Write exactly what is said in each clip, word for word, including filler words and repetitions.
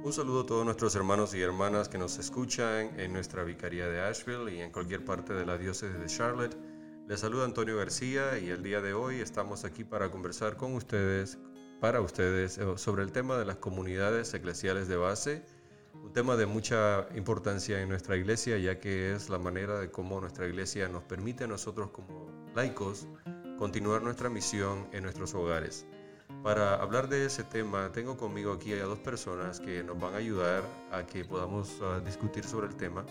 Un saludo a todos nuestros hermanos y hermanas que nos escuchan en nuestra vicaría de Asheville y en cualquier parte de la diócesis de Charlotte. Les saluda Antonio García y el día de hoy estamos aquí para conversar con ustedes, para ustedes, sobre el tema de las comunidades eclesiales de base, un tema de mucha importancia en nuestra iglesia, ya que es la manera de cómo nuestra iglesia nos permite a nosotros como laicos continuar nuestra misión en nuestros hogares. Para hablar de ese tema, tengo conmigo aquí a dos personas que nos van a ayudar a que podamos uh, discutir sobre el tema.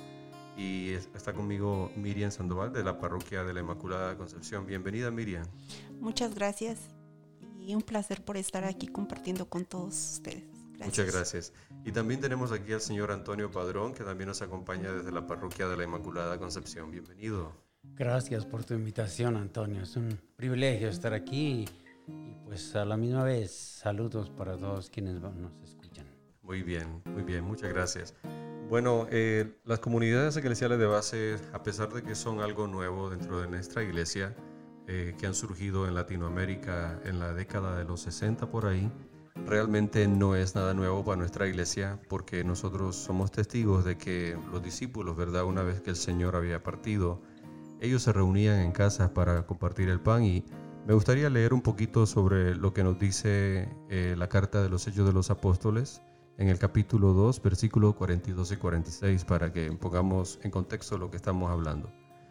Y está conmigo Miriam Sandoval de la Parroquia de la Inmaculada Concepción. Bienvenida, Miriam. Muchas gracias y un placer por estar aquí compartiendo con todos ustedes. Gracias. Muchas gracias. Y también tenemos aquí al señor Antonio Padrón, que también nos acompaña desde la Parroquia de la Inmaculada Concepción. Bienvenido. Gracias por tu invitación, Antonio. Es un privilegio estar aquí. Y pues a la misma vez, saludos para todos quienes nos escuchan. Muy bien, muy bien, muchas gracias. Bueno, eh, las comunidades eclesiales de base, a pesar de que son algo nuevo dentro de nuestra iglesia, eh, que han surgido en Latinoamérica en la década de los sesenta por ahí, realmente no es nada nuevo para nuestra iglesia, porque nosotros somos testigos de que los discípulos, ¿verdad? Una vez que el Señor había partido, ellos se reunían en casas para compartir el pan. Y me gustaría leer un poquito sobre lo que nos dice eh, la carta de los Hechos de los Apóstoles en el capítulo dos, versículos cuarenta y dos y cuarenta y seis, para que pongamos en contexto lo que estamos hablando.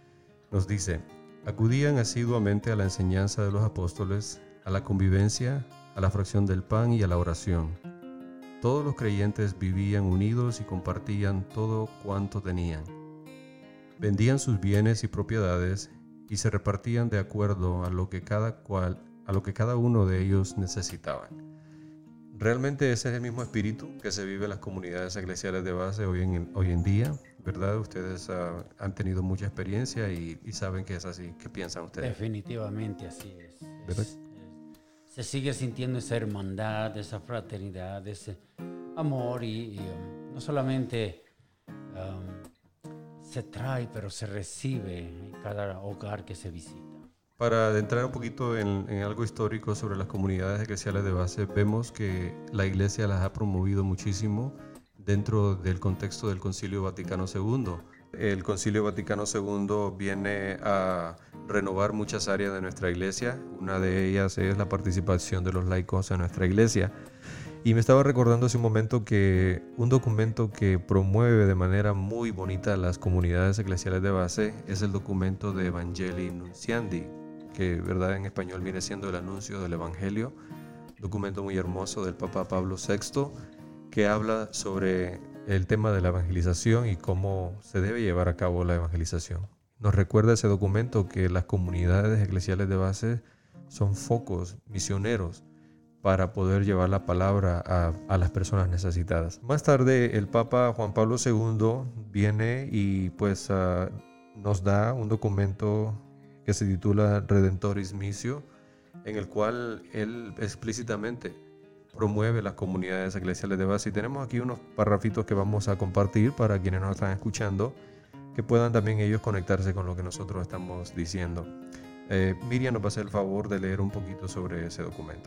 Nos dice: acudían asiduamente a la enseñanza de los apóstoles, a la convivencia, a la fracción del pan y a la oración. Todos los creyentes vivían unidos y compartían todo cuanto tenían. Vendían sus bienes y propiedades y se repartían de acuerdo a lo que cada cual, a lo que cada uno de ellos necesitaban. Realmente ese es el mismo espíritu que se vive en las comunidades eclesiales de base hoy en, hoy en día, ¿verdad? Ustedes uh, han tenido mucha experiencia y, y saben que es así. ¿Qué piensan ustedes? Definitivamente así es. es, es se sigue sintiendo esa hermandad, esa fraternidad, ese amor y, y um, no solamente um, se trae, pero se recibe en cada hogar que se visita. Para adentrar un poquito en, en algo histórico sobre las comunidades eclesiales de base, vemos que la Iglesia las ha promovido muchísimo dentro del contexto del Concilio Vaticano segundo. El Concilio Vaticano segundo viene a renovar muchas áreas de nuestra Iglesia. Una de ellas es la participación de los laicos en nuestra Iglesia. Y me estaba recordando hace un momento que un documento que promueve de manera muy bonita las comunidades eclesiales de base es el documento de Evangelii Nunciandi, que verdad en español viene siendo el anuncio del Evangelio, documento muy hermoso del Papa Pablo sexto, que habla sobre el tema de la evangelización y cómo se debe llevar a cabo la evangelización. Nos recuerda ese documento que las comunidades eclesiales de base son focos misioneros para poder llevar la palabra a, a las personas necesitadas. Más tarde, el Papa Juan Pablo segundo viene y pues uh, nos da un documento que se titula Redentoris Missio, en el cual él explícitamente promueve las comunidades eclesiales de base. Y tenemos aquí unos parrafitos que vamos a compartir para quienes nos están escuchando, que puedan también ellos conectarse con lo que nosotros estamos diciendo. Eh, Miriam nos va a hacer el favor de leer un poquito sobre ese documento.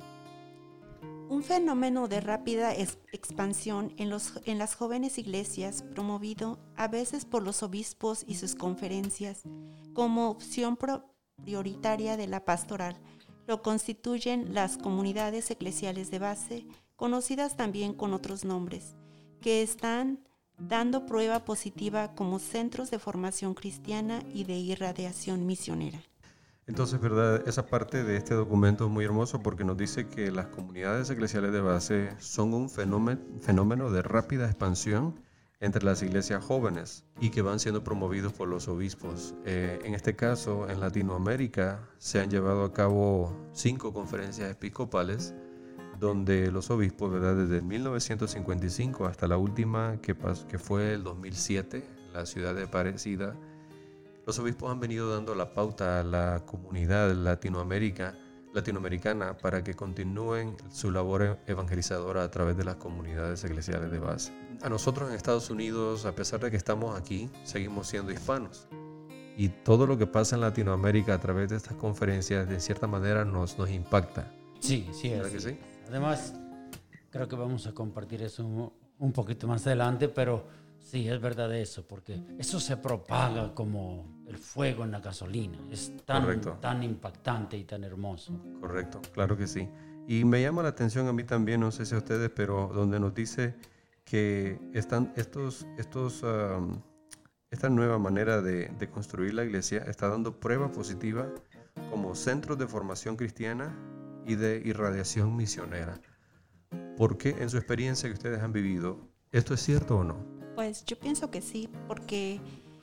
Un fenómeno de rápida expansión en, los, en las jóvenes iglesias, promovido a veces por los obispos y sus conferencias como opción pro, prioritaria de la pastoral, lo constituyen las comunidades eclesiales de base, conocidas también con otros nombres, que están dando prueba positiva como centros de formación cristiana y de irradiación misionera. Entonces, verdad, esa parte de este documento es muy hermoso porque nos dice que las comunidades eclesiales de base son un fenómeno, fenómeno de rápida expansión entre las iglesias jóvenes y que van siendo promovidos por los obispos. Eh, en este caso, en Latinoamérica se han llevado a cabo cinco conferencias episcopales donde los obispos, ¿verdad?, desde mil novecientos cincuenta y cinco hasta la última que, pas- que fue el dos mil siete, en la ciudad de Aparecida, los obispos han venido dando la pauta a la comunidad Latinoamérica, latinoamericana para que continúen su labor evangelizadora a través de las comunidades eclesiales de base. A nosotros en Estados Unidos, a pesar de que estamos aquí, seguimos siendo hispanos. Y todo lo que pasa en Latinoamérica a través de estas conferencias, de cierta manera, nos, nos impacta. Sí, sí. ¿Verdad que sí? Además, creo que vamos a compartir eso un poquito más adelante, pero sí, es verdad eso, porque eso se propaga como el fuego en la gasolina. Es tan, tan impactante y tan hermoso. Correcto, claro que sí. Y me llama la atención a mí también, no sé si a ustedes, pero donde nos dice que están estos, estos, um, esta nueva manera de, de construir la iglesia está dando prueba positiva como centros de formación cristiana y de irradiación misionera. ¿Por qué en su experiencia que ustedes han vivido, esto es cierto o no? Pues yo pienso que sí, porque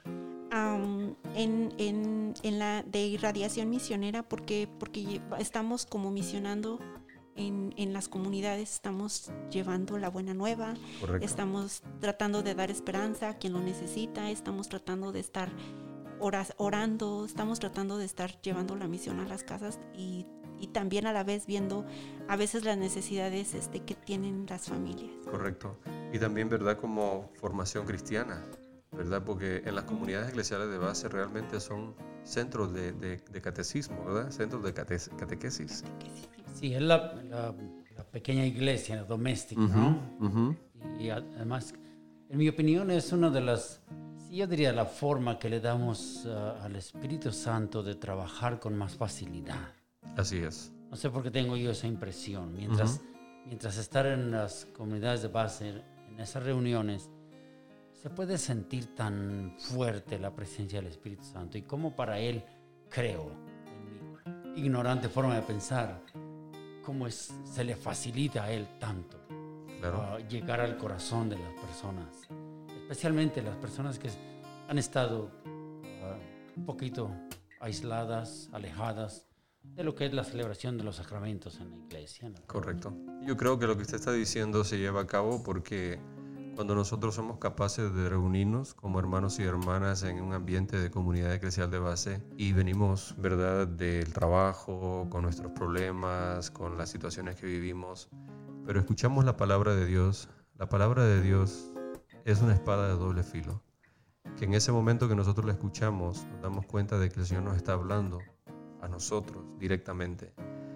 um, en, en, en la de irradiación misionera, porque, porque estamos como misionando en, en las comunidades, estamos llevando la buena nueva. Correcto. Estamos tratando de dar esperanza a quien lo necesita, estamos tratando de estar oras, orando, estamos tratando de estar llevando la misión a las casas y, y también a la vez viendo a veces las necesidades este, que tienen las familias. Correcto. Y también, ¿verdad?, como formación cristiana, ¿verdad? Porque en las comunidades eclesiales de base realmente son centros de, de, de catecismo, ¿verdad? Centros de cate, catequesis. Sí, es la, la, la pequeña iglesia doméstica, uh-huh, ¿no? Uh-huh. Y además, en mi opinión, es una de las, sí, yo diría la forma que le damos uh, al Espíritu Santo de trabajar con más facilidad. Así es. No sé por qué tengo yo esa impresión. Mientras, uh-huh. mientras estar en las comunidades de base, en esas reuniones, se puede sentir tan fuerte la presencia del Espíritu Santo y cómo para Él, creo, en mi ignorante forma de pensar, cómo es, se le facilita a Él tanto claro. uh, llegar al corazón de las personas, especialmente las personas que han estado uh, un poquito aisladas, alejadas de lo que es la celebración de los sacramentos en la iglesia, ¿no? Correcto. Yo creo que lo que usted está diciendo se lleva a cabo porque cuando nosotros somos capaces de reunirnos como hermanos y hermanas en un ambiente de comunidad eclesial de base y venimos, ¿verdad?, del trabajo, con nuestros problemas, con las situaciones que vivimos, pero escuchamos la palabra de Dios, la palabra de Dios es una espada de doble filo, que en ese momento que nosotros la escuchamos nos damos cuenta de que el Señor nos está hablando a nosotros directamente.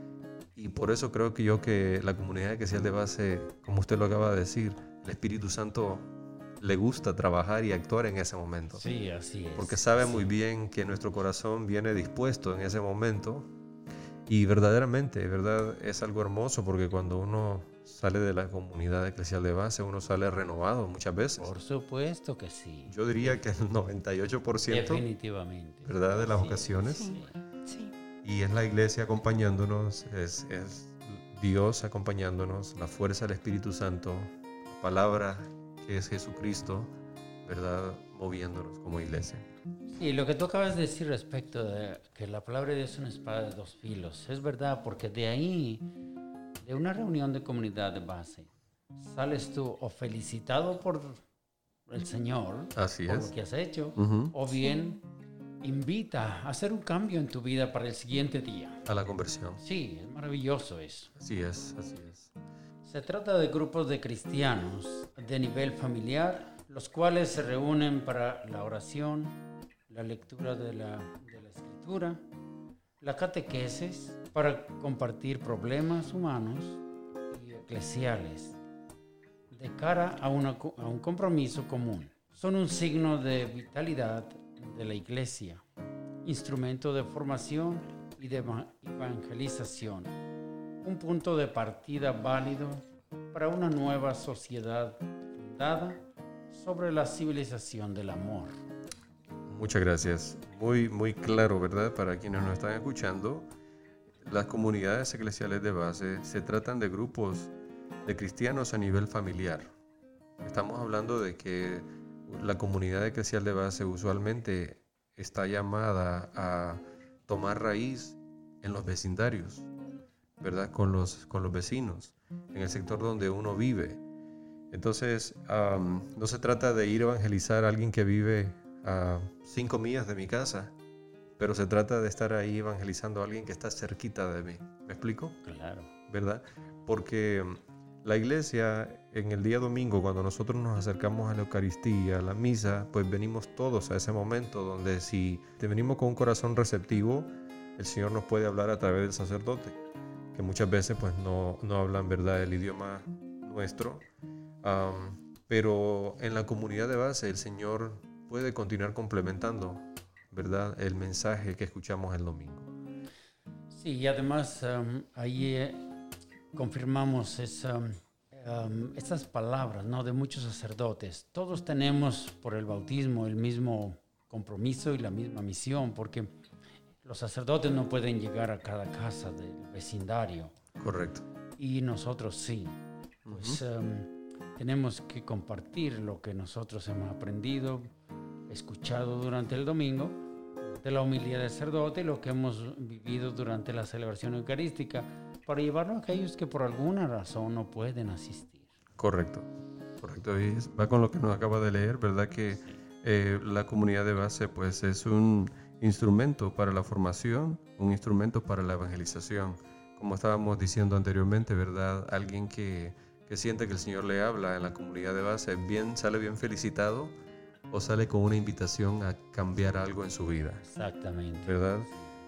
Y por eso creo que yo que la comunidad eclesial de base, como usted lo acaba de decir, el Espíritu Santo le gusta trabajar y actuar en ese momento. Sí, así es. Porque sabe sí. muy bien que nuestro corazón viene dispuesto en ese momento y verdaderamente, verdad, es algo hermoso porque cuando uno sale de la comunidad eclesial de base, uno sale renovado muchas veces. Por supuesto que sí. Yo diría que el noventa y ocho por ciento, definitivamente, ¿verdad?, de las sí, ocasiones. Sí, sí. Y es la iglesia acompañándonos, es, es Dios acompañándonos, la fuerza del Espíritu Santo, la palabra que es Jesucristo, ¿verdad?, moviéndonos como iglesia. Sí, lo que tú acabas de decir respecto de que la palabra de Dios es una espada de dos filos, es verdad, porque de ahí, de una reunión de comunidad de base, sales tú o felicitado por el Señor, así por es. lo que has hecho, uh-huh. o bien invita a hacer un cambio en tu vida para el siguiente día. A la conversión. Sí, es maravilloso eso. Así es, así es. Se trata de grupos de cristianos de nivel familiar, los cuales se reúnen para la oración, la lectura de la, de la escritura, la catequesis, para compartir problemas humanos y eclesiales, de cara a, una, a un compromiso común. Son un signo de vitalidad de la iglesia, instrumento de formación y de evangelización, un punto de partida válido para una nueva sociedad fundada sobre la civilización del amor. Muchas gracias. Muy, muy claro, ¿verdad? Para quienes nos están escuchando, las comunidades eclesiales de base se tratan de grupos de cristianos a nivel familiar. Estamos hablando de que la comunidad eclesial de base usualmente está llamada a tomar raíz en los vecindarios, ¿verdad? Con los, con los vecinos, en el sector donde uno vive. Entonces, um, no se trata de ir a evangelizar a alguien que vive a cinco millas de mi casa, pero se trata de estar ahí evangelizando a alguien que está cerquita de mí. ¿Me explico? Claro. ¿Verdad? Porque la iglesia, en el día domingo, cuando nosotros nos acercamos a la Eucaristía, a la misa, pues venimos todos a ese momento donde si te venimos con un corazón receptivo, el Señor nos puede hablar a través del sacerdote, que muchas veces pues no, no hablan, ¿verdad?, el idioma nuestro. Um, pero en la comunidad de base el Señor puede continuar complementando, ¿verdad?, el mensaje que escuchamos el domingo. Sí, y además um, ahí eh, confirmamos esa, um, estas palabras, ¿no?, de muchos sacerdotes. Todos tenemos por el bautismo el mismo compromiso y la misma misión, porque los sacerdotes no pueden llegar a cada casa del vecindario. Correcto. Y nosotros sí. Pues uh-huh. um, tenemos que compartir lo que nosotros hemos aprendido, escuchado durante el domingo, de la homilía del sacerdote, lo que hemos vivido durante la celebración eucarística, para llevarlo a aquellos que por alguna razón no pueden asistir. Correcto. Correcto. Y va con lo que nos acaba de leer, ¿verdad? Que eh, la comunidad de base pues es un instrumento para la formación, un instrumento para la evangelización. Como estábamos diciendo anteriormente, ¿verdad? Alguien que, que siente que el Señor le habla en la comunidad de base, bien, sale bien felicitado o sale con una invitación a cambiar algo en su vida. Exactamente. ¿Verdad?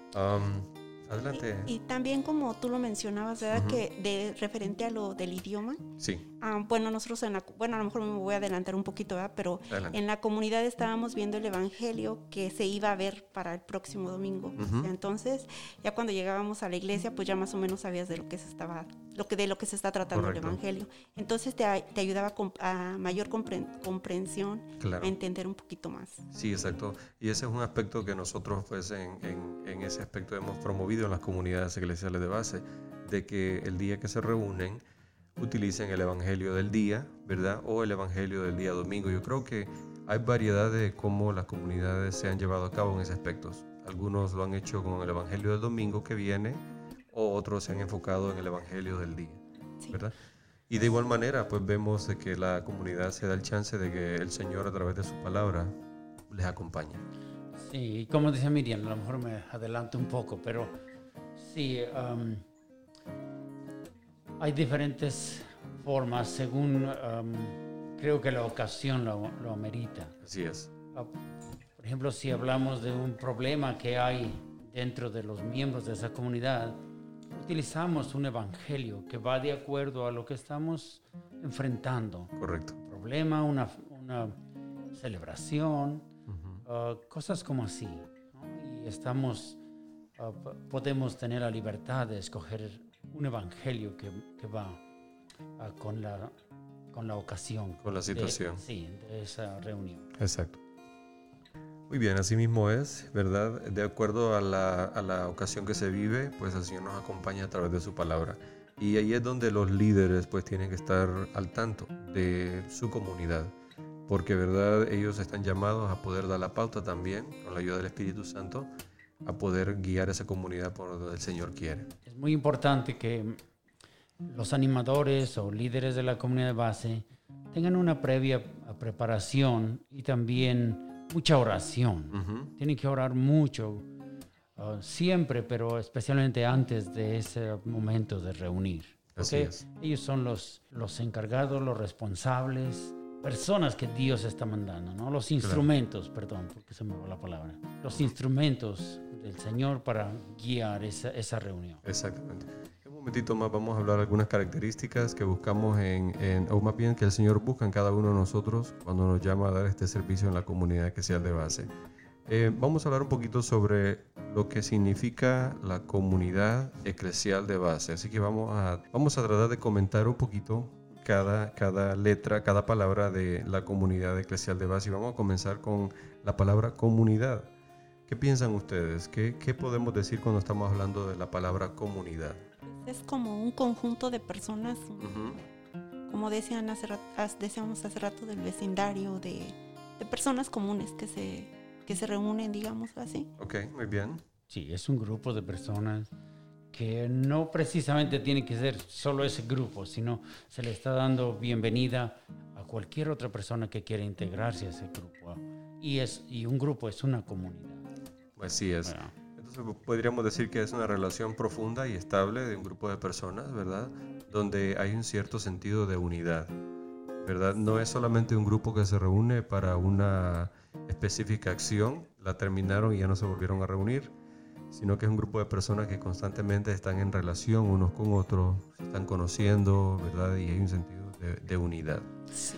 Um, adelante. Y, y también como tú lo mencionabas, ¿verdad? Uh-huh. Que de, referente a lo del idioma. Sí. Um, bueno, nosotros en la, bueno, a lo mejor me voy a adelantar un poquito, ¿verdad? Pero adelante. En la comunidad estábamos viendo el evangelio que se iba a ver para el próximo domingo. Uh-huh. Entonces, ya cuando llegábamos a la iglesia, pues ya más o menos sabías de lo que se estaba, lo que de lo que se está tratando. Correcto. El evangelio. Entonces te, te ayudaba a, comp- a mayor compre- comprensión, claro. A entender un poquito más. Sí, exacto. Y ese es un aspecto que nosotros, pues, en, en, en ese aspecto hemos promovido en las comunidades eclesiales de base, de que el día que se reúnen utilicen el evangelio del día, ¿verdad? O el evangelio del día domingo. Yo creo que hay variedad de cómo las comunidades se han llevado a cabo en ese aspecto. Algunos lo han hecho con el evangelio del domingo que viene, o otros se han enfocado en el evangelio del día, sí. ¿Verdad? Y de igual manera, pues vemos de que la comunidad se da el chance de que el Señor, a través de su palabra, les acompañe. Sí, como dice Miriam, a lo mejor me adelanto un poco, pero sí, um, hay diferentes formas según, um, creo que la ocasión lo, lo amerita. Así es. Uh, por ejemplo, si hablamos de un problema que hay dentro de los miembros de esa comunidad, utilizamos un evangelio que va de acuerdo a lo que estamos enfrentando. Correcto. Un problema, una, una celebración, uh-huh. uh, cosas como así, ¿no? Y estamos, uh, podemos tener la libertad de escoger un evangelio que, que va uh, con, la, con la ocasión. Con la situación. De, sí, de esa reunión. Exacto. Muy bien, así mismo es, ¿verdad? De acuerdo a la, a la ocasión que se vive, pues el Señor nos acompaña a través de su palabra. Y ahí es donde los líderes pues tienen que estar al tanto de su comunidad, porque, ¿verdad?, ellos están llamados a poder dar la pauta también, con la ayuda del Espíritu Santo, a poder guiar a esa comunidad por donde el Señor quiere. Es muy importante que los animadores o líderes de la comunidad de base tengan una previa preparación y también mucha oración. Uh-huh. Tienen que orar mucho, uh, siempre, pero especialmente antes de ese momento de reunir. Así es. Ellos son los, los encargados, los responsables, personas que Dios está mandando, ¿no? Los instrumentos, claro. Perdón, porque se me va la palabra. Los instrumentos del Señor para guiar esa, esa reunión. Exactamente. Un momentito más vamos a hablar de algunas características que buscamos en, en, o más bien que el Señor busca en cada uno de nosotros cuando nos llama a dar este servicio en la comunidad eclesial de base. Eh, vamos a hablar un poquito sobre lo que significa la comunidad eclesial de base. Así que vamos a, vamos a tratar de comentar un poquito cada, cada letra, cada palabra de la comunidad eclesial de base. Y vamos a comenzar con la palabra comunidad. ¿Qué piensan ustedes? ¿Qué, qué podemos decir cuando estamos hablando de la palabra comunidad? Es como un conjunto de personas, uh-huh. como decían hace rato, decíamos hace rato, del vecindario, de, de personas comunes que se, que se reúnen, digamos así. Ok, muy bien. Sí, es un grupo de personas que no precisamente tiene que ser solo ese grupo, sino se le está dando bienvenida a cualquier otra persona que quiera integrarse a ese grupo. Y, es, y un grupo es una comunidad. Así es. Bueno. Entonces podríamos decir que es una relación profunda y estable de un grupo de personas, ¿verdad? Donde hay un cierto sentido de unidad, ¿verdad? No es solamente un grupo que se reúne para una específica acción, la terminaron y ya no se volvieron a reunir, sino que es un grupo de personas que constantemente están en relación unos con otros, se están conociendo, ¿verdad? Y hay un sentido de, de unidad. Sí.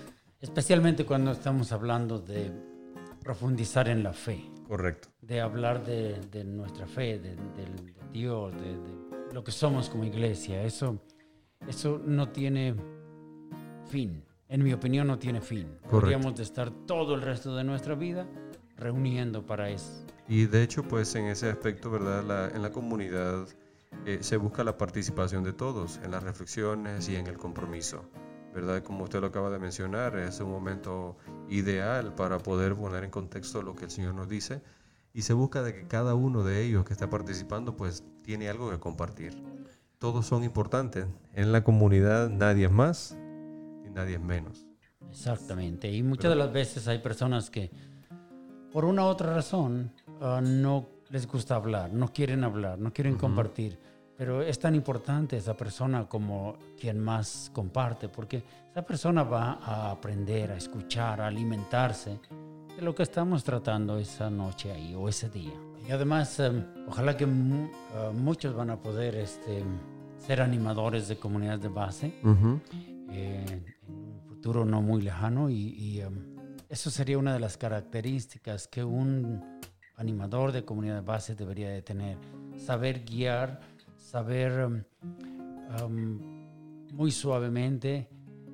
Especialmente cuando estamos hablando de profundizar en la fe. Correcto. De hablar de, de nuestra fe, de, de, de Dios, de, de lo que somos como iglesia. Eso, eso no tiene fin. En mi opinión, no tiene fin. Correcto. Podríamos de estar todo el resto de nuestra vida reuniendo para eso. Y de hecho, pues en ese aspecto, ¿verdad? La, en la comunidad eh, se busca la participación de todos en las reflexiones y en el compromiso, ¿verdad? Como usted lo acaba de mencionar, es un momento ideal para poder poner en contexto lo que el Señor nos dice, y se busca de que cada uno de ellos que está participando pues tiene algo que compartir. Todos son importantes. En la comunidad nadie es más y nadie es menos. Exactamente. Y muchas Pero, de las veces hay personas que por una u otra razón uh, no les gusta hablar, no quieren hablar, no quieren uh-huh. compartir. Pero es tan importante esa persona como quien más comparte, porque esa persona va a aprender, a escuchar, a alimentarse de lo que estamos tratando esa noche ahí o ese día. Y además, um, ojalá que mu- uh, muchos van a poder este, ser animadores de comunidades de base uh-huh. eh, en un futuro no muy lejano. Y, y um, eso sería una de las características que un animador de comunidad de base debería de tener. Saber guiar, saber um, um, muy suavemente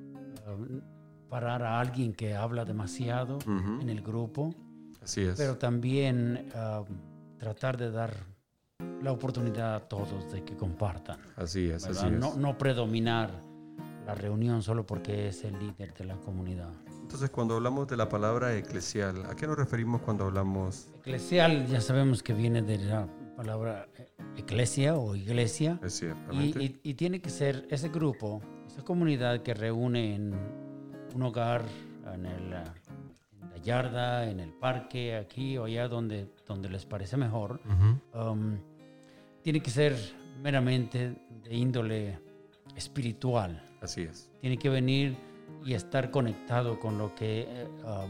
um, parar a alguien que habla demasiado uh-huh. en el grupo. Así es. Pero también uh, tratar de dar la oportunidad a todos de que compartan. Así es, ¿verdad? así es. No, no predominar la reunión solo porque es el líder de la comunidad. Entonces, cuando hablamos de la palabra eclesial, ¿a qué nos referimos cuando hablamos? Eclesial ya sabemos que viene de la palabra eclesia o iglesia. Es cierto. Y, y, y tiene que ser ese grupo, esa comunidad que reúne en un hogar, en, el, en la yarda, en el parque, aquí o allá donde, donde les parece mejor. Uh-huh. Um, tiene que ser meramente de índole espiritual. Así es. Tiene que venir y estar conectado con lo que eh,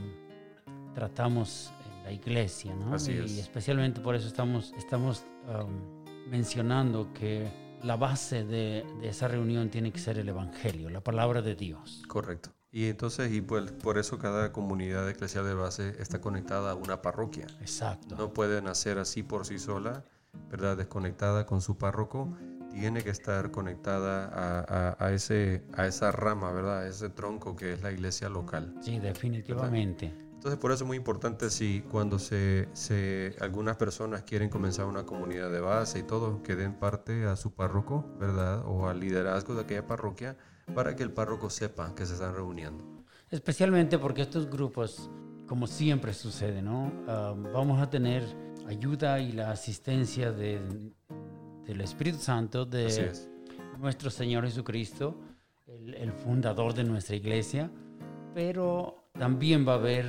um, tratamos en la iglesia, ¿no? Así y es. especialmente por eso estamos, estamos um, mencionando que la base de, de esa reunión tiene que ser el Evangelio, la palabra de Dios. Correcto. Y entonces, y pues, por eso cada comunidad eclesial de base está conectada a una parroquia. Exacto. No puede nacer así por sí sola, ¿verdad? Desconectada con su párroco. Tiene que estar conectada a, a, a, ese, a esa rama, ¿verdad? A ese tronco que es la iglesia local. Sí, definitivamente. ¿Verdad? Entonces, por eso es muy importante si cuando se, se, algunas personas quieren comenzar una comunidad de base y todo, que den parte a su párroco, ¿verdad? O al liderazgo de aquella parroquia, para que el párroco sepa que se están reuniendo. Especialmente porque estos grupos, como siempre sucede, ¿no? Uh, vamos a tener ayuda y la asistencia de, del Espíritu Santo, de nuestro Señor Jesucristo, el, el fundador de nuestra iglesia, pero también va a haber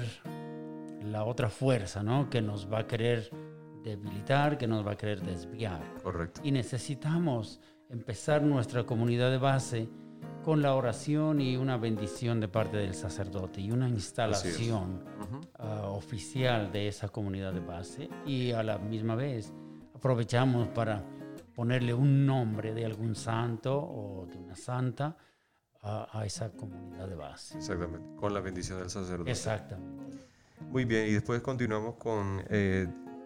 la otra fuerza, ¿no? Que nos va a querer debilitar, que nos va a querer desviar. Correcto. Y necesitamos empezar nuestra comunidad de base con la oración y una bendición de parte del sacerdote y una instalación uh-huh. uh, oficial de esa comunidad de base, y a la misma vez aprovechamos para ponerle un nombre de algún santo o de una santa a, a esa comunidad de base. Exactamente, con la bendición del sacerdote. Exactamente. Muy bien, y después continuamos con eh,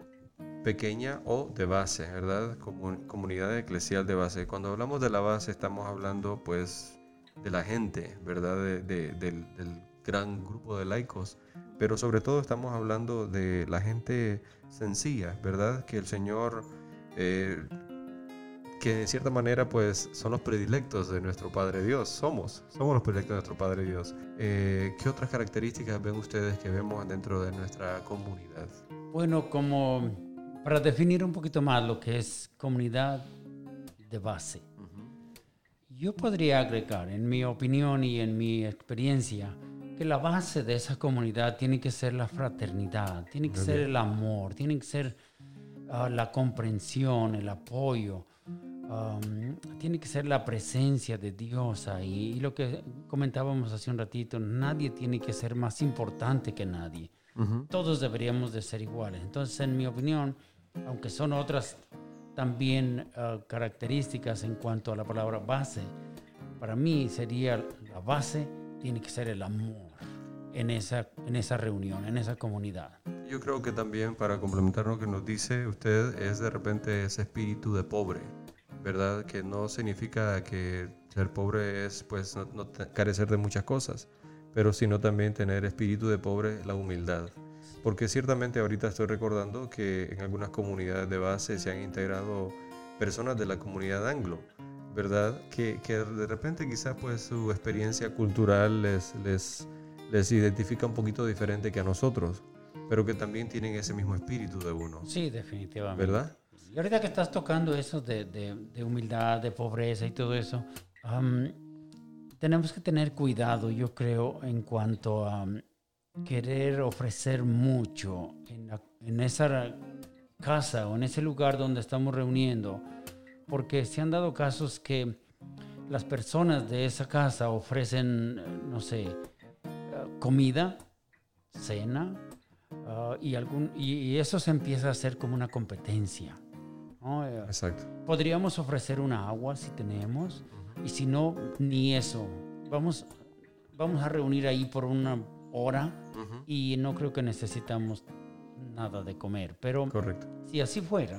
pequeña o de base, ¿verdad? Comun- comunidad eclesial de base. Cuando hablamos de la base estamos hablando pues de la gente, ¿verdad? De, de, del, del gran grupo de laicos, pero sobre todo estamos hablando de la gente sencilla, ¿verdad? Que el Señor, eh, que de cierta manera pues son los predilectos de nuestro Padre Dios, somos, somos los predilectos de nuestro Padre Dios. Eh, ¿Qué otras características ven ustedes que vemos dentro de nuestra comunidad? Bueno, como para definir un poquito más lo que es comunidad de base, yo podría agregar, en mi opinión y en mi experiencia, que la base de esa comunidad tiene que ser la fraternidad, tiene que ser el amor, tiene que ser uh, la comprensión, el apoyo, um, tiene que ser la presencia de Dios ahí. Y lo que comentábamos hace un ratito, nadie tiene que ser más importante que nadie. Uh-huh. Todos deberíamos de ser iguales. Entonces, en mi opinión, aunque son otras también uh, características en cuanto a la palabra base, para mí sería la base, tiene que ser el amor. en esa, en esa reunión, en esa comunidad. Yo creo que también, para complementar lo que nos dice usted, es de repente ese espíritu de pobre, ¿verdad? Que no significa que ser pobre es pues no, no carecer de muchas cosas, pero sino también tener espíritu de pobre, la humildad. Porque ciertamente ahorita estoy recordando que en algunas comunidades de base se han integrado personas de la comunidad anglo, ¿verdad? Que, que de repente quizás pues su experiencia cultural les, les, les identifica un poquito diferente que a nosotros, pero que también tienen ese mismo espíritu de uno. Sí, definitivamente. ¿Verdad? Y ahorita que estás tocando eso de, de, de humildad, de pobreza y todo eso, um, tenemos que tener cuidado, yo creo, en cuanto a um, querer ofrecer mucho en, la, en esa casa o en ese lugar donde estamos reuniendo, porque se han dado casos que las personas de esa casa ofrecen, no sé, comida, cena, uh, y, algún, y, y eso se empieza a hacer como una competencia, ¿no? Exacto. Podríamos ofrecer una agua si tenemos, uh-huh. y si no, ni eso. Vamos, vamos a reunir ahí por una hora, uh-huh. y no creo que necesitamos nada de comer. Pero correcto. Si así fuera,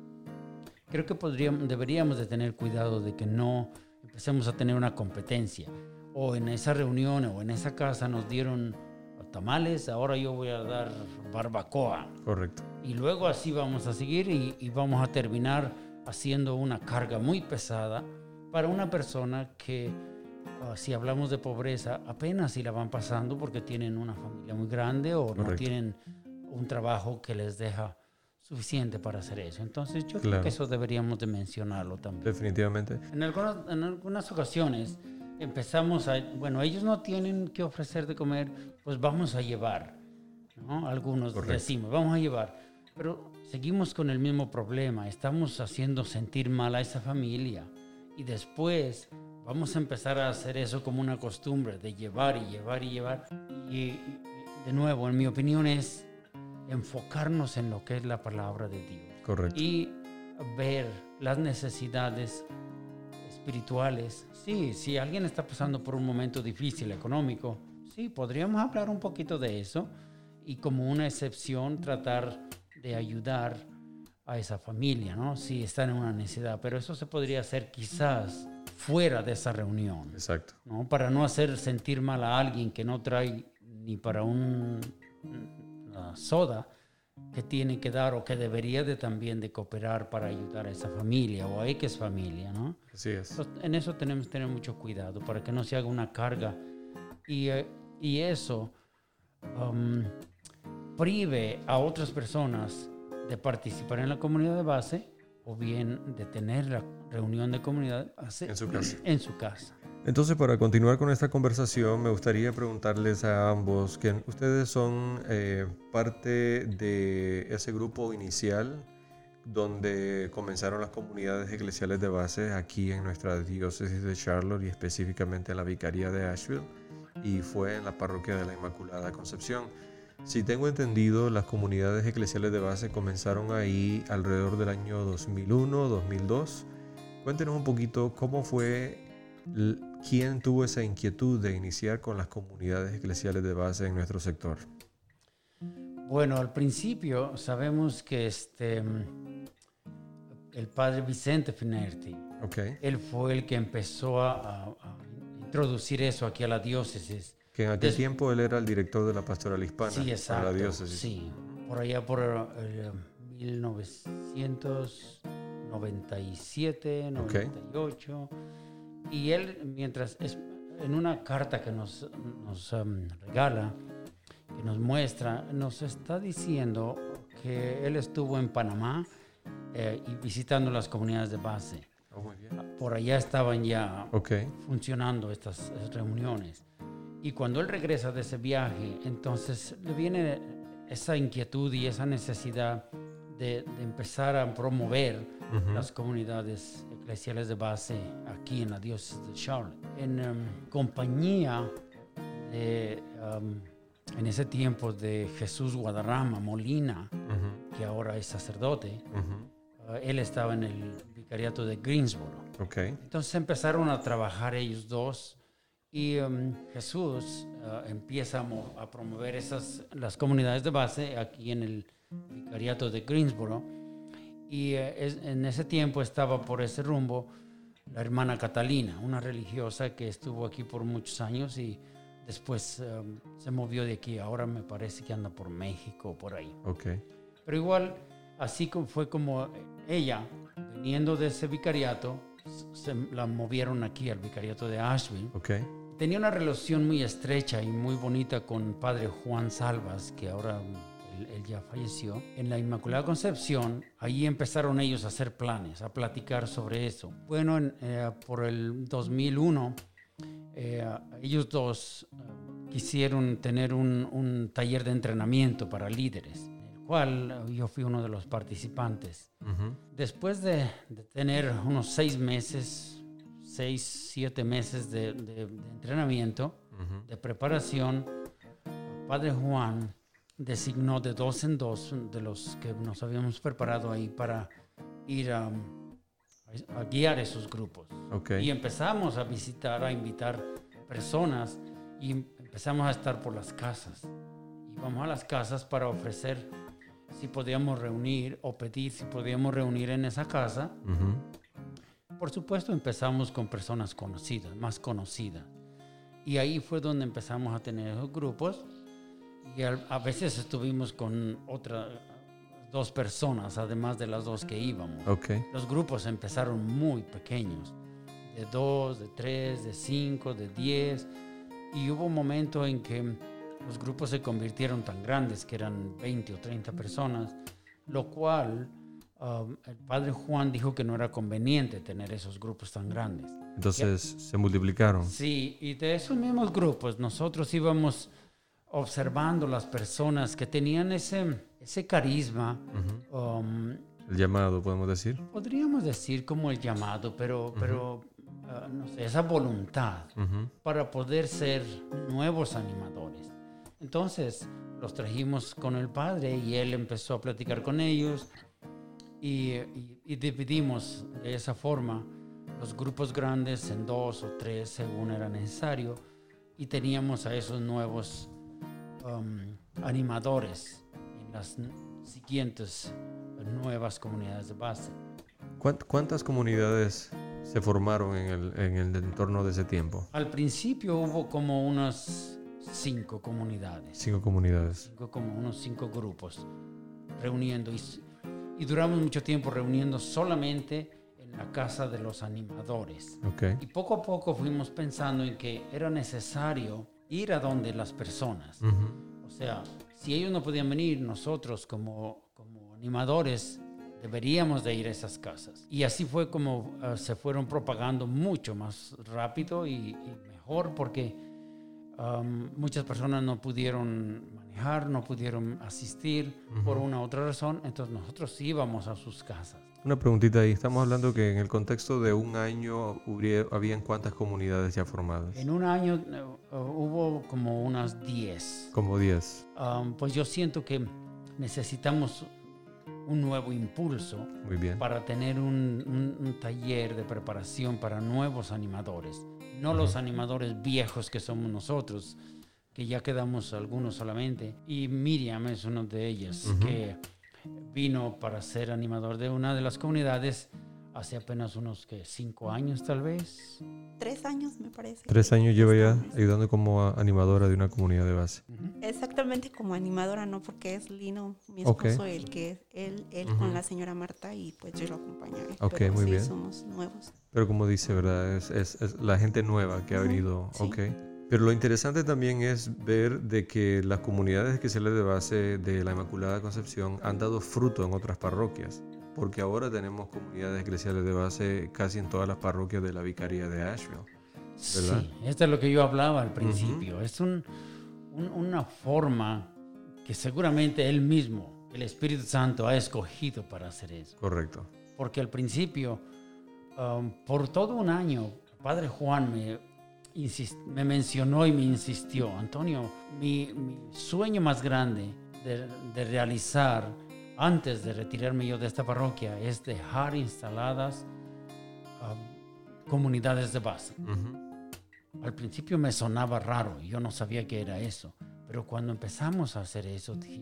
creo que podríamos, deberíamos de tener cuidado de que no empecemos a tener una competencia. O en esa reunión o en esa casa nos dieron tamales, ahora yo voy a dar barbacoa. Correcto. Y luego así vamos a seguir y, y vamos a terminar haciendo una carga muy pesada para una persona que, uh, si hablamos de pobreza, apenas si la van pasando porque tienen una familia muy grande o correcto. No tienen un trabajo que les deja suficiente para hacer eso. Entonces yo claro. creo que eso deberíamos de mencionarlo también. Definitivamente. En algunas, en algunas ocasiones empezamos a, bueno, ellos no tienen que ofrecer de comer, pues vamos a llevar, ¿no? Algunos correcto. Decimos, vamos a llevar, pero seguimos con el mismo problema, estamos haciendo sentir mal a esa familia y después vamos a empezar a hacer eso como una costumbre de llevar y llevar y llevar. Y, y de nuevo, en mi opinión es enfocarnos en lo que es la palabra de Dios. Correcto. Y ver las necesidades espirituales. Sí, si alguien está pasando por un momento difícil económico, sí, podríamos hablar un poquito de eso y como una excepción tratar de ayudar a esa familia, ¿no? Si está en una necesidad, pero eso se podría hacer quizás fuera de esa reunión. Exacto. ¿No? Para no hacer sentir mal a alguien que no trae ni para un una soda que tiene que dar o que debería de también de cooperar para ayudar a esa familia o a X familia, ¿no? Así es. Entonces, en eso tenemos que tener mucho cuidado para que no se haga una carga y, eh, y eso um, prive a otras personas de participar en la comunidad de base o bien de tener la reunión de comunidad en su casa. En su casa. Entonces, para continuar con esta conversación, me gustaría preguntarles a ambos que ustedes son eh, parte de ese grupo inicial donde comenzaron las comunidades eclesiales de base aquí en nuestra diócesis de Charlotte y específicamente en la Vicaría de Asheville, y fue en la parroquia de la Inmaculada Concepción. Si tengo entendido, las comunidades eclesiales de base comenzaron ahí alrededor del año dos mil uno, dos mil dos. Cuéntenos un poquito cómo fue, quién tuvo esa inquietud de iniciar con las comunidades eclesiales de base en nuestro sector. Bueno, al principio sabemos que este, el padre Vicente Finerti, okay. él fue el que empezó a, a, a introducir eso aquí a la diócesis. Que en aquel Des... tiempo él era el director de la pastoral hispana. Sí, exacto. Para la diócesis. Sí, por allá por el mil novecientos noventa y siete, noventa y ocho. Okay. Y él, mientras, es, en una carta que nos, nos um, regala, que nos muestra, nos está diciendo que él estuvo en Panamá eh, y visitando las comunidades de base. Oh, muy bien. Por allá estaban ya okay. funcionando estas reuniones. Y cuando él regresa de ese viaje, entonces le viene esa inquietud y esa necesidad de, de empezar a promover uh-huh. las comunidades eclesiales de base aquí en la diócesis de Charlotte. En um, compañía de, um, en ese tiempo, de Jesús Guadarrama Molina, uh-huh. que ahora es sacerdote, uh-huh. uh, él estaba en el vicariato de Greensboro. Okay. Entonces empezaron a trabajar ellos dos. Y um, Jesús uh, empieza a, mo- a promover esas, las comunidades de base aquí en el vicariato de Greensboro. Y uh, es, en ese tiempo estaba por ese rumbo la hermana Catalina, una religiosa que estuvo aquí por muchos años y después um, se movió de aquí. Ahora me parece que anda por México, por ahí. Okay. Pero igual, así como fue como ella, viniendo de ese vicariato, se la movieron aquí al vicariato de Asheville. Okay. Tenía una relación muy estrecha y muy bonita con padre Juan Salvas, que ahora él, él ya falleció. En la Inmaculada Concepción, ahí empezaron ellos a hacer planes, a platicar sobre eso. Bueno, en, eh, por el dos mil uno, eh, ellos dos eh, quisieron tener un, un taller de entrenamiento para líderes, en el cual yo fui uno de los participantes. Uh-huh. Después de, de tener unos seis meses, seis, siete meses de, de, de entrenamiento, uh-huh. de preparación, Padre Juan designó de dos en dos de los que nos habíamos preparado ahí para ir a, a guiar esos grupos. Okay. Y empezamos a visitar, a invitar personas y empezamos a estar por las casas. Íbamos a las casas para ofrecer si podíamos reunir o pedir si podíamos reunir en esa casa. Uh-huh. Por supuesto, empezamos con personas conocidas, más conocidas. Y ahí fue donde empezamos a tener esos grupos. Y a, a veces estuvimos con otras dos personas, además de las dos que íbamos. Okay. Los grupos empezaron muy pequeños, de dos, de tres, de cinco, de diez. Y hubo un momento en que los grupos se convirtieron tan grandes que eran veinte o treinta personas, lo cual um, el padre Juan dijo que no era conveniente tener esos grupos tan grandes. Entonces ya, se multiplicaron. Sí, y de esos mismos grupos nosotros íbamos observando las personas que tenían ese, ese carisma. Uh-huh. um, el llamado, podemos decir. Podríamos decir como el llamado, pero, uh-huh. pero uh, no sé, esa voluntad uh-huh. para poder ser nuevos animadores. Entonces los trajimos con el padre y él empezó a platicar con ellos y, y, y dividimos de esa forma los grupos grandes en dos o tres según era necesario y teníamos a esos nuevos um, animadores en las siguientes nuevas comunidades de base. ¿Cuántas comunidades se formaron en el, en el entorno de ese tiempo? Al principio hubo como unas cinco comunidades. Cinco comunidades. Cinco, como unos cinco grupos reuniendo. Y, y duramos mucho tiempo reuniendo solamente en la casa de los animadores. Okay. Y poco a poco fuimos pensando en que era necesario ir a donde las personas. Uh-huh. O sea, si ellos no podían venir, nosotros como, como animadores deberíamos de ir a esas casas. Y así fue como uh, se fueron propagando mucho más rápido y, y mejor porque Um, muchas personas no pudieron manejar, no pudieron asistir uh-huh. por una u otra razón, entonces nosotros íbamos a sus casas. Una preguntita ahí, estamos hablando que en el contexto de un año hubiera, ¿habían cuántas comunidades ya formadas? En un año uh, uh, hubo como unas diez. Como diez. Um, pues yo siento que necesitamos un nuevo impulso. Muy bien. Para tener un, un, un taller de preparación para nuevos animadores. No uh-huh. los animadores viejos que somos nosotros, que ya quedamos algunos solamente. Y Miriam es una de ellas, uh-huh. que vino para ser animador de una de las comunidades hace apenas unos que cinco años tal vez. Tres años me parece. Tres años lleva ya ayudando como animadora de una comunidad de base. Uh-huh. Exactamente como animadora, no, porque es Lino, mi esposo, okay. el que él, él uh-huh. con la señora Marta y pues yo lo acompañaré. Ok, pero muy sí, bien. Somos nuevos. Pero como dice, ¿verdad? Es, es, es la gente nueva que uh-huh. ha venido. Sí. Ok. Pero lo interesante también es ver de que las comunidades especiales de base de la Inmaculada Concepción han dado fruto en otras parroquias. Porque ahora tenemos comunidades eclesiales de base casi en todas las parroquias de la Vicaría de Asheville, ¿verdad? Sí, esto es lo que yo hablaba al principio. Uh-huh. Es un, un, una forma que seguramente Él mismo, el Espíritu Santo, ha escogido para hacer eso. Correcto. Porque al principio, um, por todo un año, Padre Juan me, insist, me mencionó y me insistió, Antonio, mi, mi sueño más grande de, de realizar antes de retirarme yo de esta parroquia es dejar instaladas uh, comunidades de base. Uh-huh. al principio me sonaba raro, yo no sabía qué era eso, pero cuando empezamos a hacer eso, dije,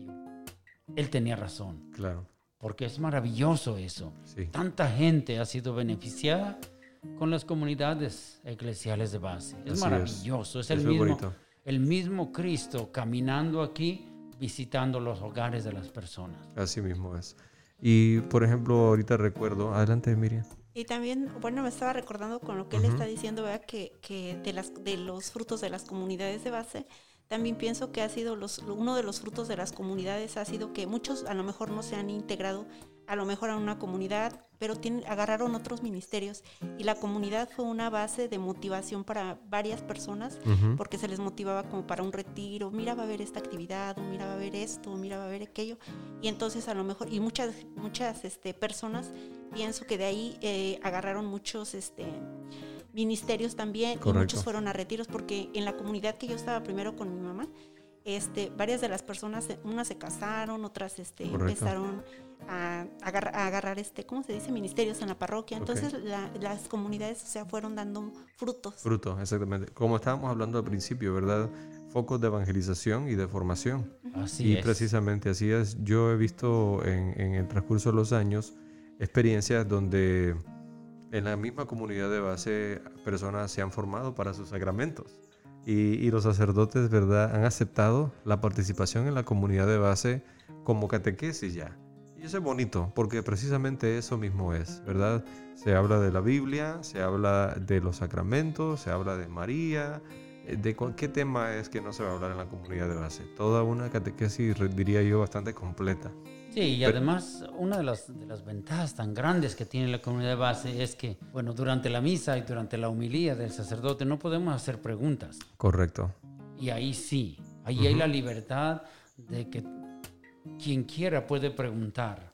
él tenía razón. Claro. Porque es maravilloso eso. Sí. Tanta gente ha sido beneficiada con las comunidades eclesiales de base. Es Así maravilloso. Es, es el, Eso mismo, es bonito. el mismo Cristo caminando aquí, visitando los hogares de las personas. Así mismo es. Y, por ejemplo, ahorita recuerdo... Adelante, Miriam. Y también, bueno, me estaba recordando con lo que Uh-huh. él está diciendo, ¿verdad? Que, que de, las, de los frutos de las comunidades de base, también pienso que ha sido los, uno de los frutos de las comunidades ha sido que muchos a lo mejor no se han integrado a lo mejor a una comunidad, pero tienen, agarraron otros ministerios y la comunidad fue una base de motivación para varias personas, Uh-huh. porque se les motivaba como para un retiro, mira va a haber esta actividad, o mira va a haber esto, o mira va a haber aquello, y entonces a lo mejor, y muchas, muchas este, personas, pienso que de ahí eh, agarraron muchos este, ministerios también, Correcto. y muchos fueron a retiros, porque en la comunidad que yo estaba primero con mi mamá, este, varias de las personas, unas se casaron, otras este, empezaron a, a, agarrar, a agarrar, este, ¿cómo se dice? Ministerios en la parroquia. Entonces Okay. la, las comunidades, o sea, fueron dando frutos. Fruto, exactamente. Como estábamos hablando al principio, ¿verdad? Focos de evangelización y de formación. Así Y es. precisamente así es. Yo he visto en, en el transcurso de los años experiencias donde en la misma comunidad de base personas se han formado para sus sacramentos. Y, y los sacerdotes, ¿verdad?, han aceptado la participación en la comunidad de base como catequesis ya. Y eso es bonito, porque precisamente eso mismo es, ¿verdad? Se habla de la Biblia, se habla de los sacramentos, se habla de María, de cualquier tema es que no se va a hablar en la comunidad de base. Toda una catequesis, diría yo, bastante completa. Sí, y Pero, además una de las, de las ventajas tan grandes que tiene la comunidad de base es que, bueno, durante la misa y durante la homilía del sacerdote no podemos hacer preguntas. correcto. Y ahí sí, ahí Uh-huh. hay la libertad de que quien quiera puede preguntar.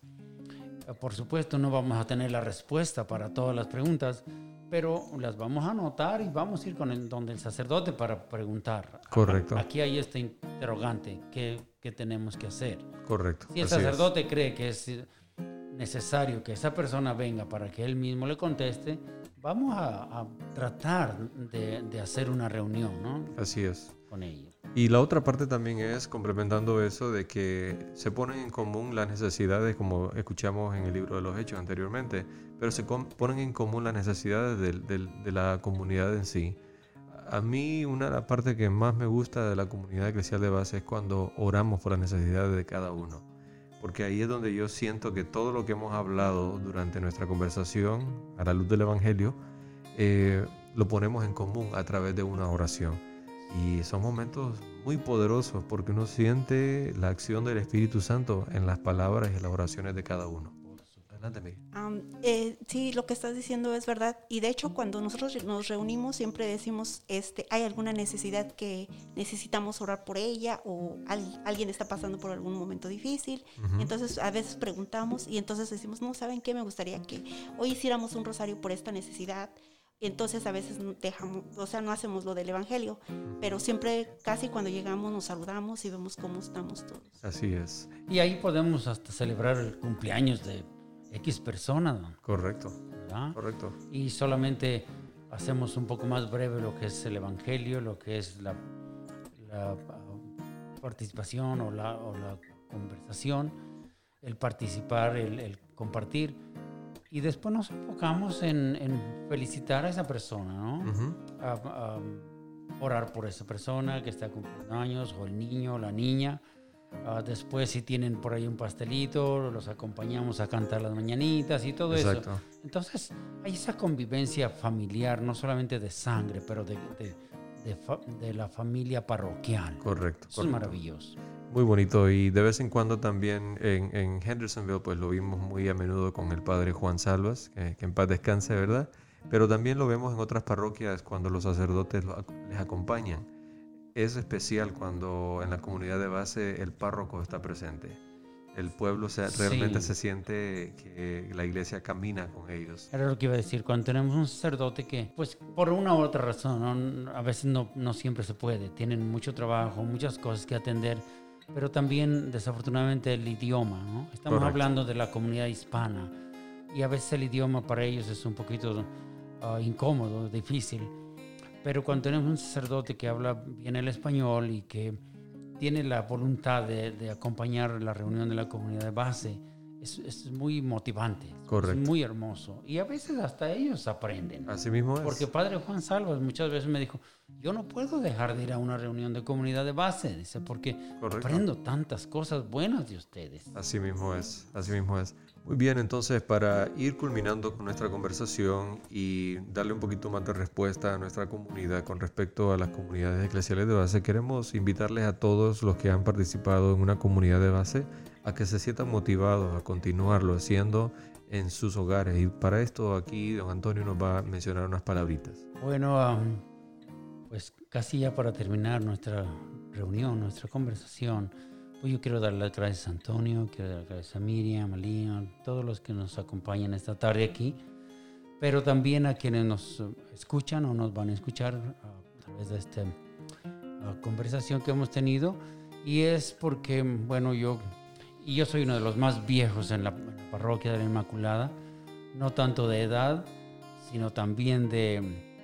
Por supuesto no vamos a tener la respuesta para todas las preguntas, pero las vamos a anotar y vamos a ir con el, donde el sacerdote para preguntar. Correcto. Aquí hay este interrogante, ¿qué, qué tenemos que hacer? Correcto. Si el así es. sacerdote cree que es necesario que esa persona venga para que él mismo le conteste, vamos a, a tratar de, de hacer una reunión, ¿no? Así es. Con ella. Y la otra parte también es, complementando eso, de que se ponen en común las necesidades, como escuchamos en el libro de los Hechos anteriormente, pero se com- ponen en común las necesidades de, de, de la comunidad en sí. A mí una de las partes que más me gusta de la comunidad eclesial de base es cuando oramos por las necesidades de cada uno. Porque ahí es donde yo siento que todo lo que hemos hablado durante nuestra conversación, a la luz del Evangelio, eh, lo ponemos en común a través de una oración. Y son momentos muy poderosos porque uno siente la acción del Espíritu Santo en las palabras y en las oraciones de cada uno. Adelante, Miguel. Um, eh, sí, lo que estás diciendo es verdad. Y de hecho, cuando nosotros nos reunimos, siempre decimos, este, hay alguna necesidad que necesitamos orar por ella o al, alguien está pasando por algún momento difícil. Uh-huh. Entonces, a veces preguntamos y entonces decimos, no, ¿saben qué? Me gustaría que hoy hiciéramos un rosario por esta necesidad. Entonces a veces dejamos, o sea, no hacemos lo del evangelio, pero siempre, casi cuando llegamos, nos saludamos y vemos cómo estamos todos. Así es. Y ahí podemos hasta celebrar el cumpleaños de X persona, Correcto. ¿verdad? Correcto. Y solamente hacemos un poco más breve lo que es el evangelio, lo que es la, la uh, participación o la, o la conversación, el participar, el, el compartir. Y después nos enfocamos en, en felicitar a esa persona, ¿no? Uh-huh. A, a orar por esa persona que está cumpliendo años, o el niño, o la niña. Uh, después, si tienen por ahí un pastelito, los acompañamos a cantar las mañanitas y todo Exacto. eso. Entonces, hay esa convivencia familiar, no solamente de sangre, pero de, de, de, fa, de la familia parroquial. Correcto. Eso correcto. es maravilloso. Muy bonito, y de vez en cuando también en, en Hendersonville pues lo vimos muy a menudo con el padre Juan Salvas, que, que en paz descanse, ¿verdad? Pero también lo vemos en otras parroquias cuando los sacerdotes lo, les acompañan. Es especial cuando en la comunidad de base el párroco está presente. El pueblo se, realmente Sí. se siente que la iglesia camina con ellos. Era lo que iba a decir, cuando tenemos un sacerdote que, pues por una u otra razón, ¿no? A veces no, no siempre se puede, tienen mucho trabajo, muchas cosas que atender, pero también desafortunadamente el idioma, ¿no? Estamos Correcto. hablando de la comunidad hispana y a veces el idioma para ellos es un poquito uh, incómodo, difícil, Pero cuando tenemos un sacerdote que habla bien el español y que tiene la voluntad de, de acompañar la reunión de la comunidad de base, es, es muy motivante. Correcto. Es muy hermoso. Y a veces hasta ellos aprenden. Así mismo es. Porque Padre Juan Salvas muchas veces me dijo, yo no puedo dejar de ir a una reunión de comunidad de base, dice, porque Correcto. aprendo tantas cosas buenas de ustedes. Así mismo es, así mismo es. Muy bien, entonces para ir culminando con nuestra conversación y darle un poquito más de respuesta a nuestra comunidad con respecto a las comunidades eclesiales de base, queremos invitarles a todos los que han participado en una comunidad de base a que se sientan motivados a continuarlo haciendo en sus hogares. Y para esto aquí don Antonio nos va a mencionar unas palabritas. Bueno, um, pues casi ya para terminar nuestra reunión, nuestra conversación, pues yo quiero dar las gracias a Antonio, quiero dar las gracias a Miriam, a Leon, todos los que nos acompañan esta tarde aquí, pero también a quienes nos escuchan o nos van a escuchar a través de esta uh, conversación que hemos tenido. Y es porque, bueno, yo, y yo soy uno de los más viejos en la, en la parroquia de la Inmaculada, no tanto de edad, sino también de,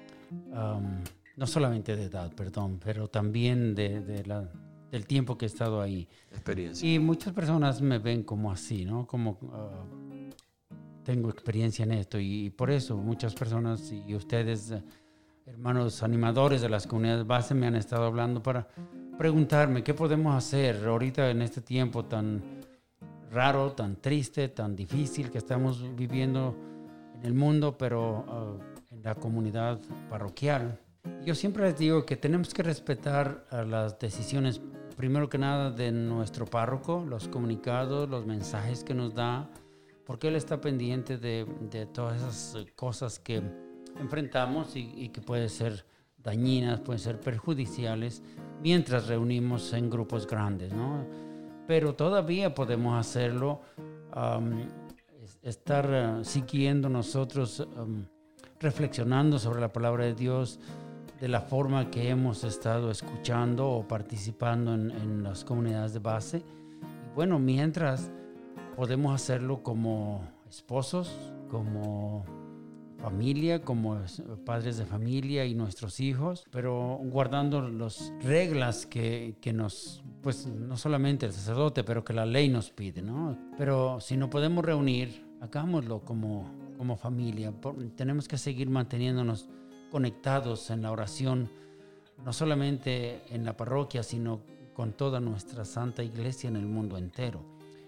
um, no solamente de edad, perdón, pero también de, de la... del tiempo que he estado ahí. Experiencia. Y muchas personas me ven como así, ¿no? Como uh, tengo experiencia en esto y, y por eso muchas personas y ustedes, uh, hermanos animadores de las comunidades base, me han estado hablando para preguntarme qué podemos hacer ahorita en este tiempo tan raro, tan triste, tan difícil que estamos viviendo en el mundo, pero uh, en la comunidad parroquial. Yo siempre les digo que tenemos que respetar uh, las decisiones, primero que nada, de nuestro párroco, los comunicados, los mensajes que nos da, porque él está pendiente de, de todas esas cosas que enfrentamos y, y que pueden ser dañinas, pueden ser perjudiciales, mientras reunimos en grupos grandes, ¿no? Pero todavía podemos hacerlo, um, estar uh, siguiendo nosotros, um, reflexionando sobre la palabra de Dios, de la forma que hemos estado escuchando o participando en, en las comunidades de base. Y bueno, mientras podemos hacerlo como esposos, como familia, como padres de familia y nuestros hijos, pero guardando las reglas que, que nos, pues no solamente el sacerdote, pero que la ley nos pide, ¿no? Pero si no podemos reunir, hagámoslo como, como familia. Tenemos que seguir manteniéndonos conectados en la oración, no solamente en la parroquia, sino con toda nuestra Santa Iglesia en el mundo entero.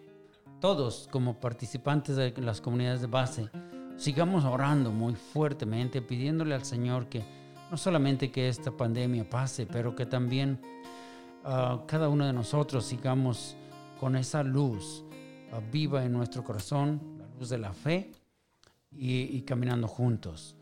Todos, como participantes de las comunidades de base, sigamos orando muy fuertemente, pidiéndole al Señor que no solamente que esta pandemia pase, pero que también uh, cada uno de nosotros sigamos con esa luz uh, viva en nuestro corazón, la luz de la fe, y, y caminando juntos.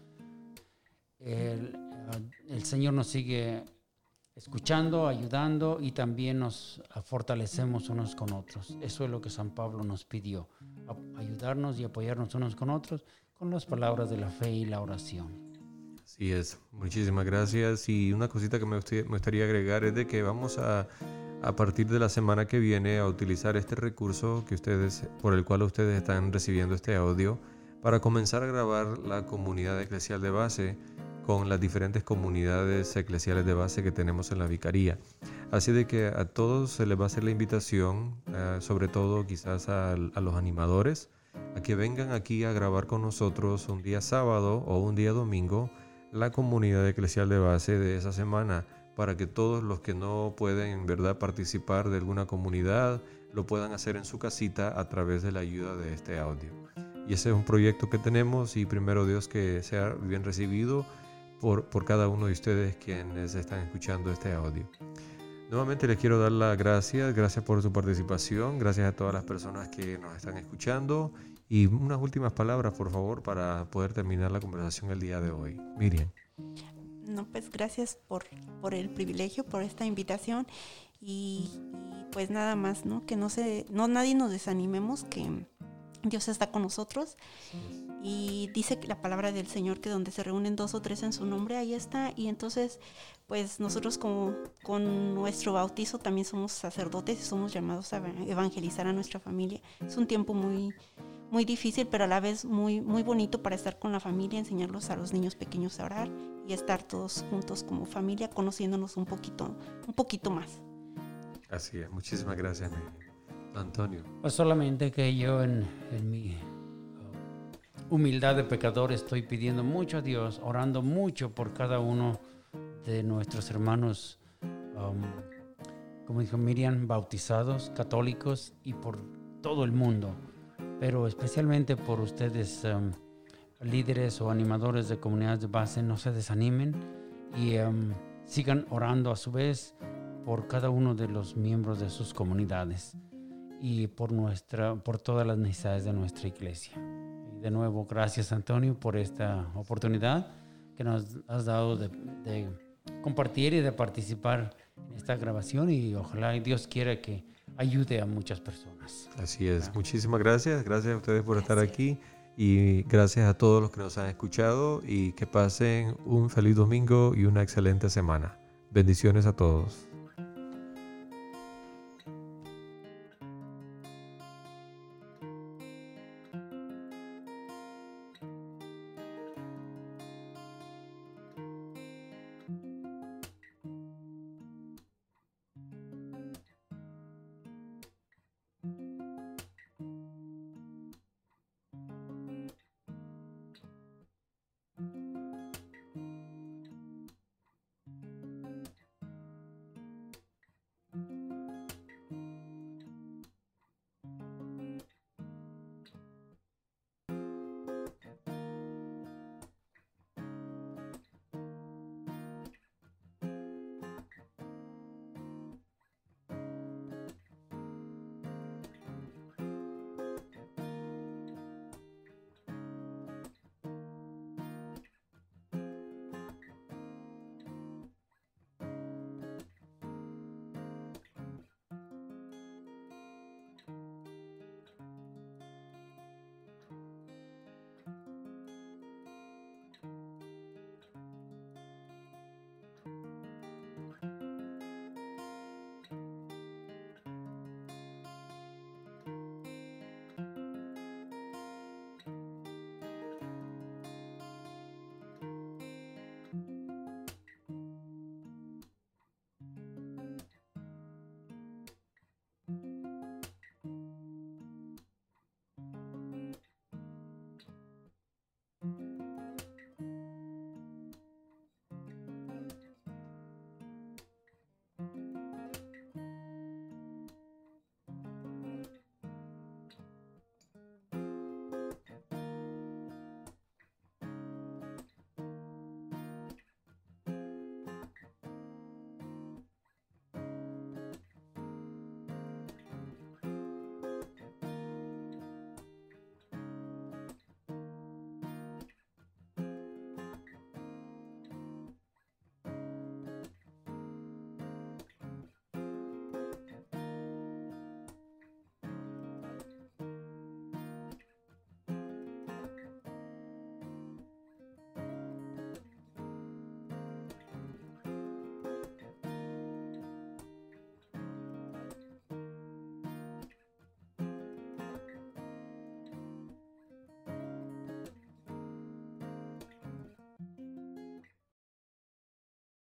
El, el Señor nos sigue escuchando, ayudando y también nos fortalecemos unos con otros. Eso es lo que San Pablo nos pidió, ayudarnos y apoyarnos unos con otros con las palabras de la fe y la oración. Así es, muchísimas gracias. Y una cosita que me gustaría agregar es de que vamos a, a partir de la semana que viene a utilizar este recurso que ustedes, por el cual ustedes están recibiendo este audio, para comenzar a grabar la comunidad eclesial de base con las diferentes comunidades eclesiales de base que tenemos en la vicaría. Así de que a todos se les va a hacer la invitación, uh, sobre todo quizás a, a los animadores, a que vengan aquí a grabar con nosotros un día sábado o un día domingo la comunidad eclesial de base de esa semana, para que todos los que no pueden en verdad participar de alguna comunidad lo puedan hacer en su casita a través de la ayuda de este audio. Y ese es un proyecto que tenemos y primero Dios que sea bien recibido por, por cada uno de ustedes quienes están escuchando este audio. Nuevamente les quiero dar las gracias, gracias por su participación, gracias a todas las personas que nos están escuchando y unas últimas palabras, por favor, para poder terminar la conversación el día de hoy. Miriam. No, pues gracias por, por el privilegio, por esta invitación y, y pues nada más, ¿no? Que no se, no nadie nos desanimemos, que Dios está con nosotros. Y dice la palabra del Señor que donde se reúnen dos o tres en su nombre, ahí está. Y entonces, pues nosotros como, con nuestro bautizo también somos sacerdotes y somos llamados a evangelizar a nuestra familia. Es un tiempo muy, muy difícil, pero a la vez muy, muy bonito para estar con la familia, enseñarlos a los niños pequeños a orar y estar todos juntos como familia, conociéndonos un poquito, un poquito más. Así es, muchísimas gracias, Antonio. Pues solamente que yo en, en mi humildad de pecador estoy pidiendo mucho a Dios, orando mucho por cada uno de nuestros hermanos, um, como dijo Miriam, bautizados, católicos, y por todo el mundo, pero especialmente por ustedes, um, líderes o animadores de comunidades de base. No se desanimen y um, sigan orando a su vez por cada uno de los miembros de sus comunidades y por, nuestra, por todas las necesidades de nuestra iglesia. Y de nuevo, gracias, Antonio, por esta oportunidad que nos has dado de, de compartir y de participar en esta grabación, y ojalá y Dios quiera que ayude a muchas personas. Así es, muchísimas gracias, gracias a ustedes por estar aquí y gracias a todos los que nos han escuchado, y que pasen un feliz domingo y una excelente semana. Bendiciones a todos.